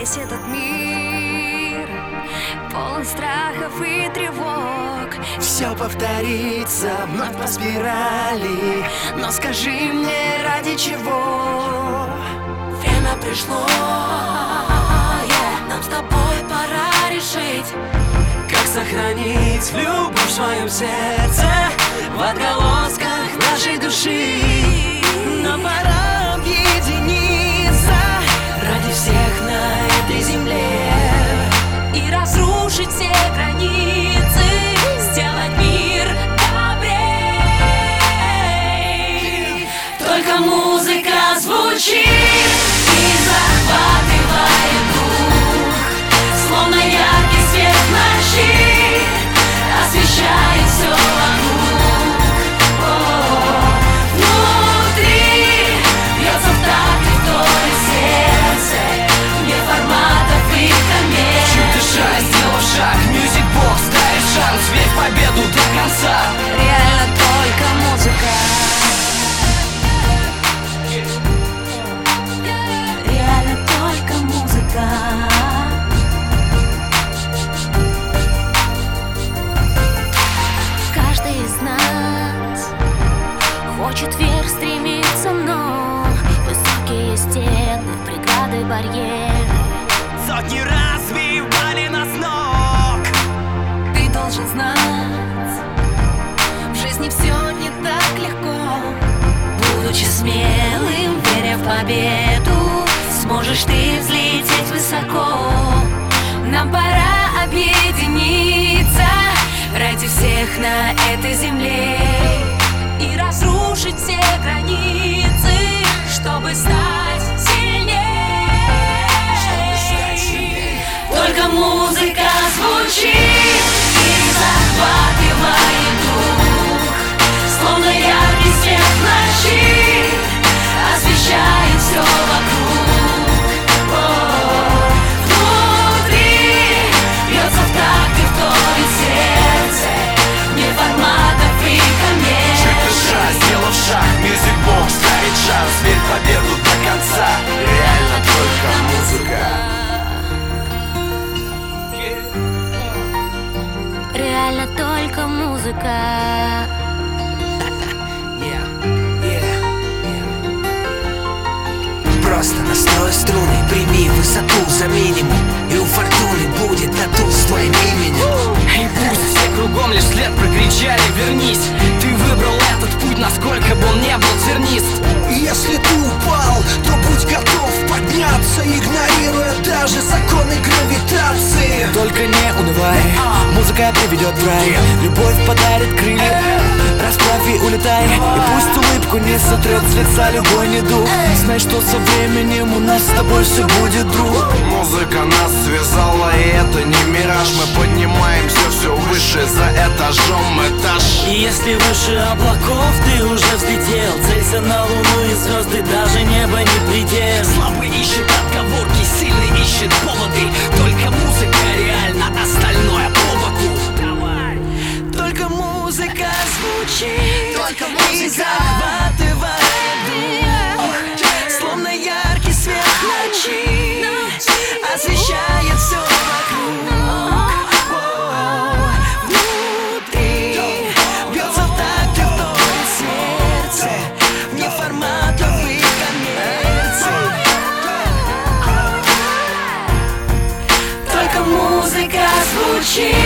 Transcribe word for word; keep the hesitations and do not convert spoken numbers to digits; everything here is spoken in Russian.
Весь этот мир полон страхов и тревог. Все повторится вновь по спирали, но скажи мне, ради чего? Время пришло, yeah. Нам с тобой пора решить, как сохранить любовь в своем сердце, в отголосках нашей души. Нам пора объединиться ради всех на этой земле и разрушить все границы, сделать мир добрей. Только музыка звучит и захватывает дух, словно яркий свет в ночи освещает все вокруг. Внутри бьется в такт вдоль сердце, вне форматов и коммерций. Чуть дыша, сделав шаг, Music Box дает шанс, верь в победу до конца. Реально только музыка. Реально только музыка. Каждый из нас хочет вверх стремиться, но высокие стены, преграды, барьеры Сотни раз сбивали нас с ног. ты должен знать, в жизни все не так легко. Будучи смелым, веря в победу, сможешь ты взлететь высоко. Нам пора объединиться ради всех на этой земле и разрушить все границы, чтобы стать сильнее. Только музыка звучит и захватывает дух, словно яркий свет в ночи освещает все вокруг. Внутри бьется в такт вдоль сердце, вне форматов и коммерций. Душа, сделав шаг, Music Box ставит шанс, верь в победу до конца. Реально только музыка. Реально только музыка. Просто настрой струны, прими высоту за минимум, и у фортуны будет тату с твоим именем. И пусть все кругом лишь след прокричали: вернись. Ты выбрал этот путь, насколько бы он не был тернист. Если ты упал, то будь готов подняться, игнорируя даже законы гравитации. Только не унывай, музыка приведет в рай, любовь подарит крылья. Расправь и улетай, и пусть улыбку не сотрет с лица любой недуг. Знай, что со временем у нас с тобой все будет, друг. Музыка нас связала, и это не мираж. Мы поднимаемся все выше, за этажом этаж. И если выше облаков ты уже взлетел, целься на луну и звезды, даже небо не предел. Слабый ищет отговорки, сильный ищет поводы. Только музыка реально, остальное по боку. Давай. Только музыка звучит, только музыка и захватывает дух, словно яркий свет в ночи освещает все вокруг. Внутри бьется в такт вдоль сердце, вне форматов и коммерций. Только музыка звучит